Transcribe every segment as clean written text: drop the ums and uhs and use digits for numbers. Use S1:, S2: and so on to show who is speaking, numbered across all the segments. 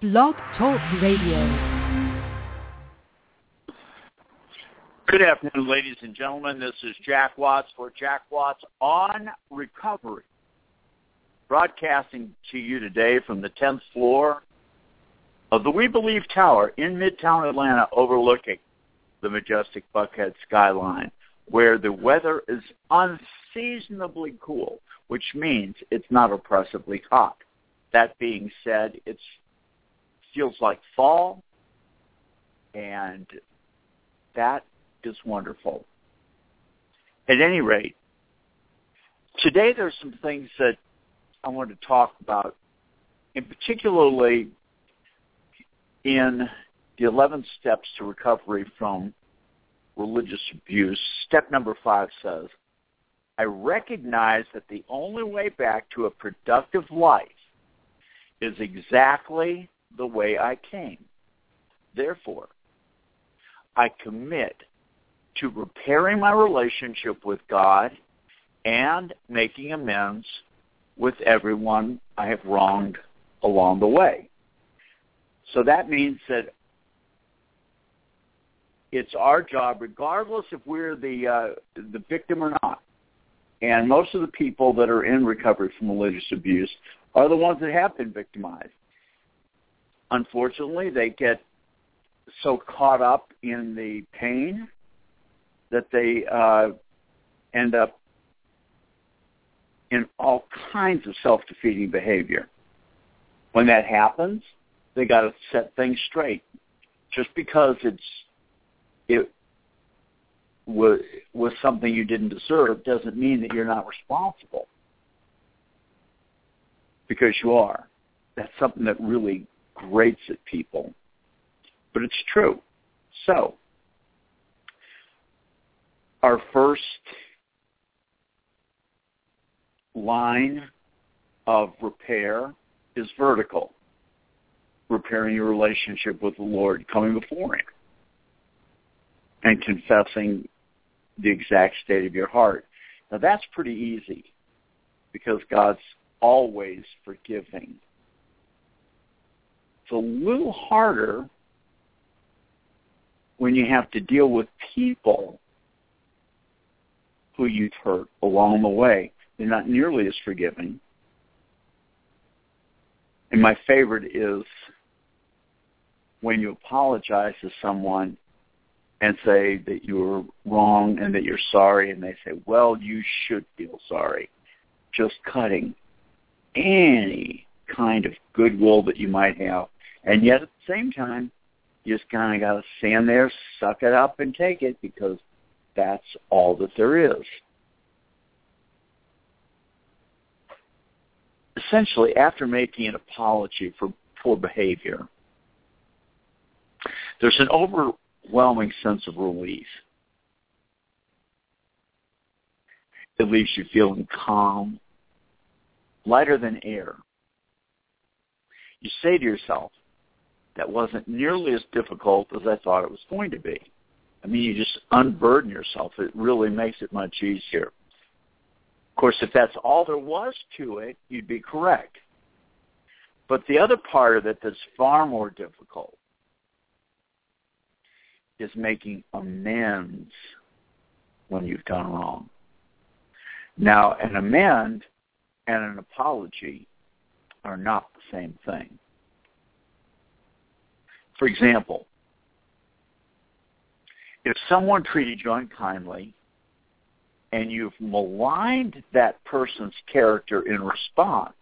S1: Blog Talk Radio.
S2: Good afternoon, ladies and gentlemen. This is Jack Watts for Jack Watts on Recovery, broadcasting to you today from the 10th floor of the We Believe Tower in Midtown Atlanta, overlooking the majestic Buckhead skyline, where the weather is unseasonably cool, which means it's not oppressively hot. That being said, it feels like fall, and that is wonderful. At any rate, today there's some things that I want to talk about, and particularly in the 11 steps to recovery from religious abuse. Step number 5 says, I recognize that the only way back to a productive life is exactly the way I came. Therefore, I commit to repairing my relationship with God and making amends with everyone I have wronged along the way. So that means that it's our job, regardless if we're the victim or not. And most of the people that are in recovery from religious abuse are the ones that have been victimized. Unfortunately, they get so caught up in the pain that they end up in all kinds of self-defeating behavior. When that happens, they got to set things straight. Just because it was something you didn't deserve doesn't mean that you're not responsible. Because you are. That's something that really grates at people. But it's true. So, our first line of repair is vertical. Repairing your relationship with the Lord, coming before Him, and confessing the exact state of your heart. Now, that's pretty easy because God's always forgiving. It's a little harder when you have to deal with people who you've hurt along the way. They're not nearly as forgiving. And my favorite is when you apologize to someone and say that you were wrong and that you're sorry, and they say, well, you should feel sorry. Just cutting any kind of goodwill that you might have. And yet at the same time, you just kind of got to stand there, suck it up, and take it, because that's all that there is. Essentially, after making an apology for poor behavior, there's an overwhelming sense of relief. It leaves you feeling calm, lighter than air. You say to yourself, that wasn't nearly as difficult as I thought it was going to be. I mean, you just unburden yourself. It really makes it much easier. Of course, if that's all there was to it, you'd be correct. But the other part of it that's far more difficult is making amends when you've done wrong. Now, an amend and an apology are not the same thing. For example, if someone treated you unkindly and you've maligned that person's character in response,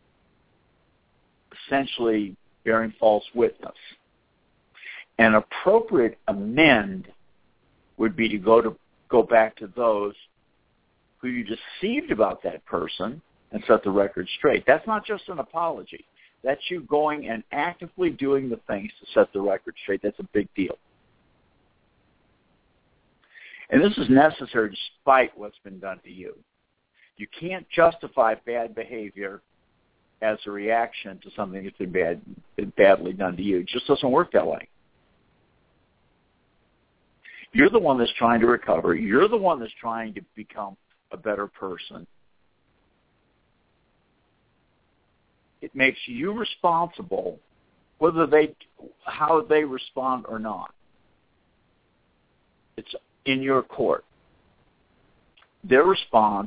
S2: essentially bearing false witness, an appropriate amend would be to go back to those who you deceived about that person and set the record straight. That's not just an apology. That's you going and actively doing the things to set the record straight. That's a big deal. And this is necessary despite what's been done to you. You can't justify bad behavior as a reaction to something that's been badly done to you. It just doesn't work that way. You're the one that's trying to recover. You're the one that's trying to become a better person. It makes you responsible how they respond or not. It's in your court. Their response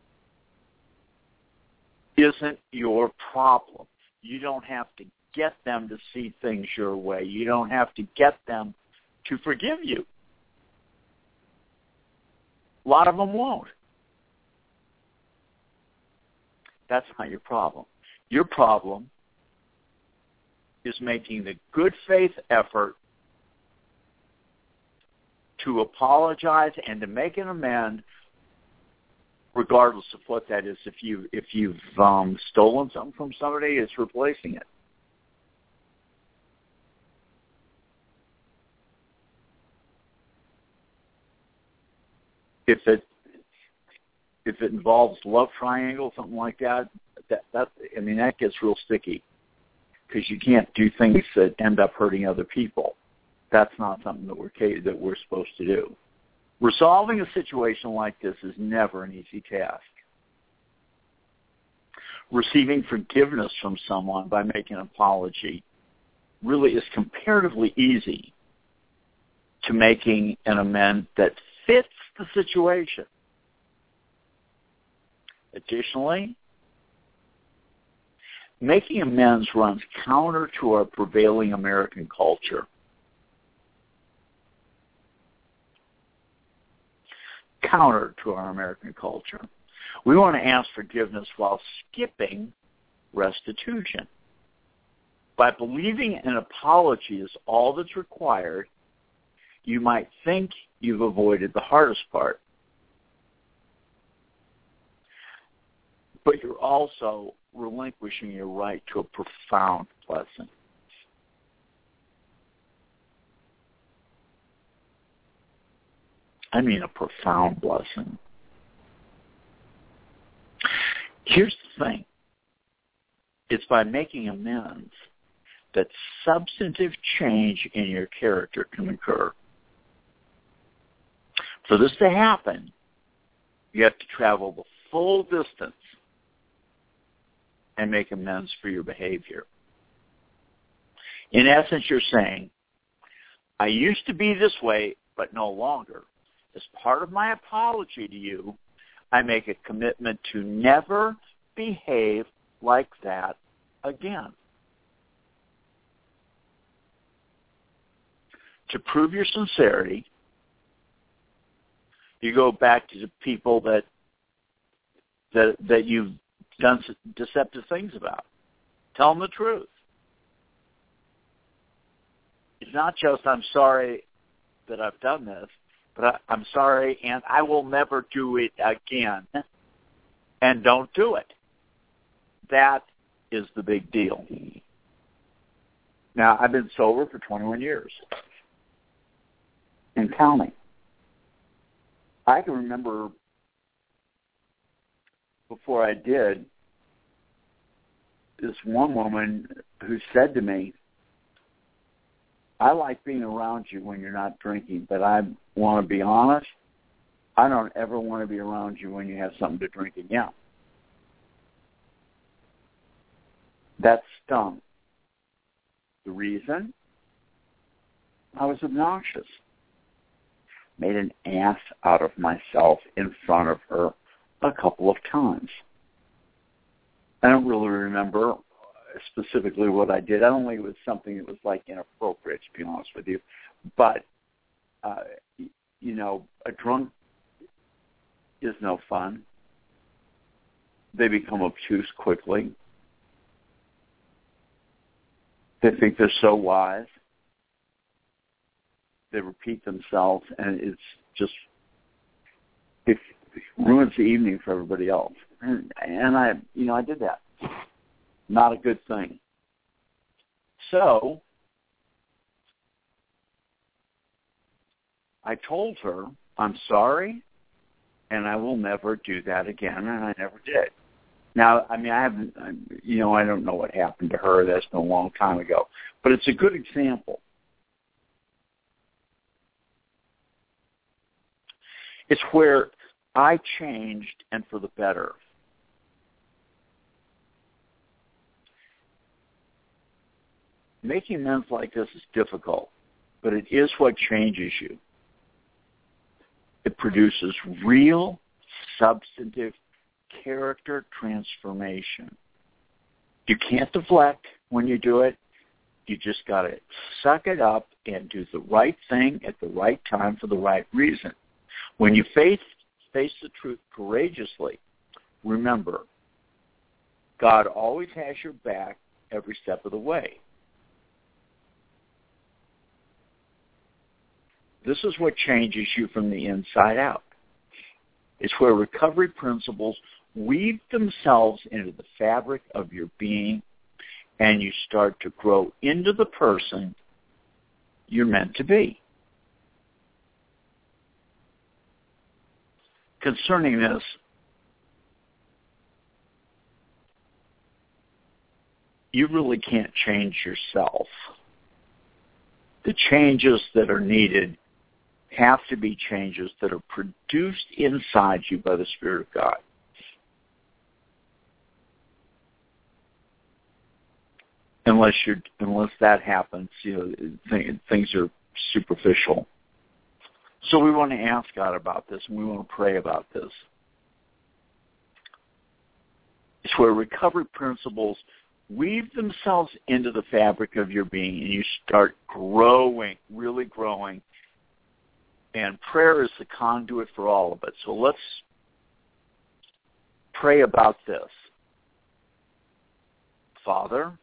S2: isn't your problem. You don't have to get them to see things your way. You don't have to get them to forgive you. A lot of them won't. That's not your problem. Your problem is making the good faith effort to apologize and to make an amend, regardless of what that is. If you've stolen something from somebody, it's replacing it. If it involves love triangle, something like that, that gets real sticky, because you can't do things that end up hurting other people. That's not something that we're supposed to do. Resolving a situation like this is never an easy task. Receiving forgiveness from someone by making an apology really is comparatively easy to making an amend that fits the situation. Additionally, making amends runs counter to our prevailing American culture. Counter to our American culture. We want to ask forgiveness while skipping restitution. By believing an apology is all that's required, you might think you've avoided the hardest part. But you're also relinquishing your right to a profound blessing. I mean a profound blessing. Here's the thing. It's by making amends that substantive change in your character can occur. For this to happen, you have to travel the full distance and make amends for your behavior. In essence, you're saying, I used to be this way, but no longer. As part of my apology to you, I make a commitment to never behave like that again. To prove your sincerity, you go back to the people that you've done deceptive things about. Tell them the truth. It's not just, I'm sorry that I've done this, but I'm sorry and I will never do it again. And don't do it. That is the big deal. Now, I've been sober for 21 years and counting. I can remember before I did, this one woman who said to me, I like being around you when you're not drinking, but I want to be honest, I don't ever want to be around you when you have something to drink again. That stung. The reason? I was obnoxious. Made an ass out of myself in front of her a couple of times. I don't really remember specifically what I did. I don't think it was something that was like inappropriate, to be honest with you. But, a drunk is no fun. They become obtuse quickly. They think they're so wise. They repeat themselves, and it ruins the evening for everybody else. And I did that. Not a good thing. So I told her, I'm sorry, and I will never do that again, and I never did. Now, I don't know what happened to her. That's been a long time ago. But it's a good example. It's where I changed, and for the better. Making amends like this is difficult, but it is what changes you. It produces real, substantive character transformation. You can't deflect when you do it. You just got to suck it up and do the right thing at the right time for the right reason. When you face the truth courageously, remember, God always has your back every step of the way. This is what changes you from the inside out. It's where recovery principles weave themselves into the fabric of your being, and you start to grow into the person you're meant to be. Concerning this, you really can't change yourself. The changes that are needed have to be changes that are produced inside you by the Spirit of God. Unless that happens, things are superficial. So we want to ask God about this, and we want to pray about this. It's where recovery principles weave themselves into the fabric of your being, and you start growing, really growing. And prayer is the conduit for all of it. So let's pray about this. Father,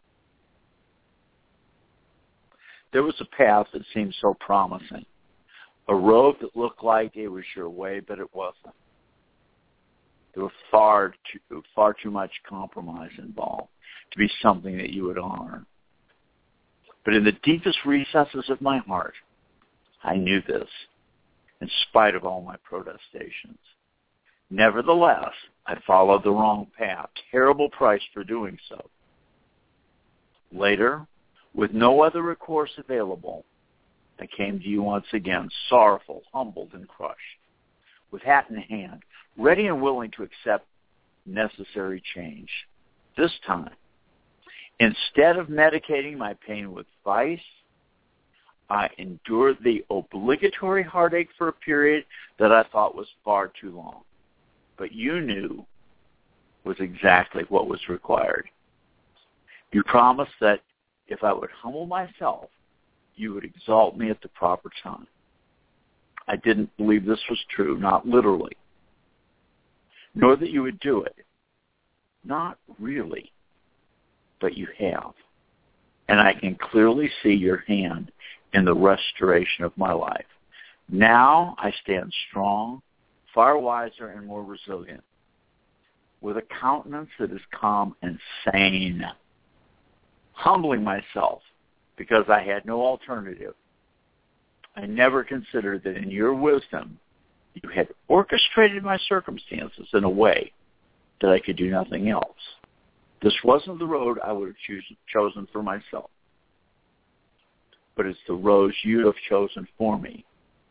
S2: there was a path that seemed so promising, a road that looked like it was your way, but it wasn't. There was far too much compromise involved to be something that you would honor. But in the deepest recesses of my heart, I knew this, in spite of all my protestations. Nevertheless, I followed the wrong path. Terrible price for doing so. Later, with no other recourse available, I came to you once again, sorrowful, humbled, and crushed, with hat in hand, ready and willing to accept necessary change. This time, instead of medicating my pain with vice, I endured the obligatory heartache for a period that I thought was far too long, but you knew was exactly what was required. You promised that if I would humble myself, you would exalt me at the proper time. I didn't believe this was true, not literally, nor that you would do it. Not really, but you have. And I can clearly see your hand in the restoration of my life. Now I stand strong, far wiser and more resilient, with a countenance that is calm and sane, humbling myself because I had no alternative. I never considered that in your wisdom, you had orchestrated my circumstances in a way that I could do nothing else. This wasn't the road I would have chosen for myself, but it's the road you have chosen for me.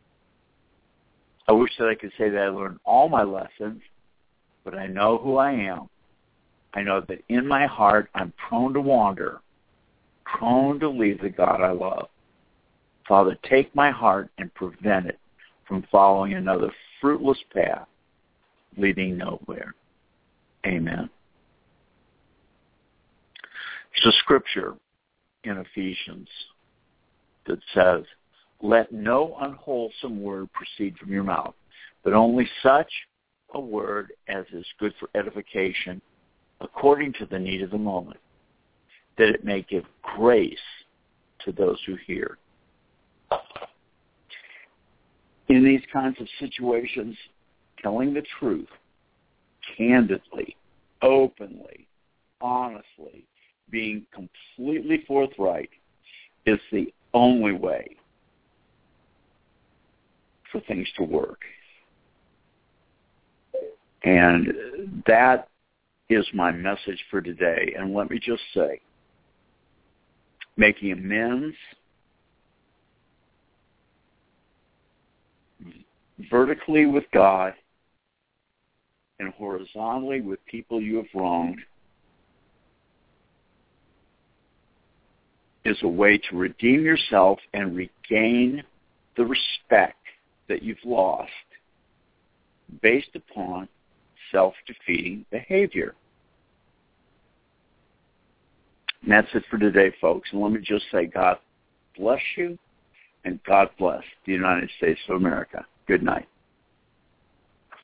S2: I wish that I could say that I learned all my lessons, but I know who I am. I know that in my heart I'm prone to wander, prone to leave the God I love. Father, take my heart and prevent it from following another fruitless path leading nowhere. Amen. There's a scripture in Ephesians that says, let no unwholesome word proceed from your mouth, but only such a word as is good for edification according to the need of the moment, that it may give grace to those who hear. In these kinds of situations, telling the truth candidly, openly, honestly, being completely forthright is the only way for things to work. And that is my message for today. And let me just say, making amends vertically with God and horizontally with people you have wronged is a way to redeem yourself and regain the respect that you've lost based upon self-defeating behavior. And that's it for today, folks. And let me just say, God bless you, and God bless the United States of America. Good night.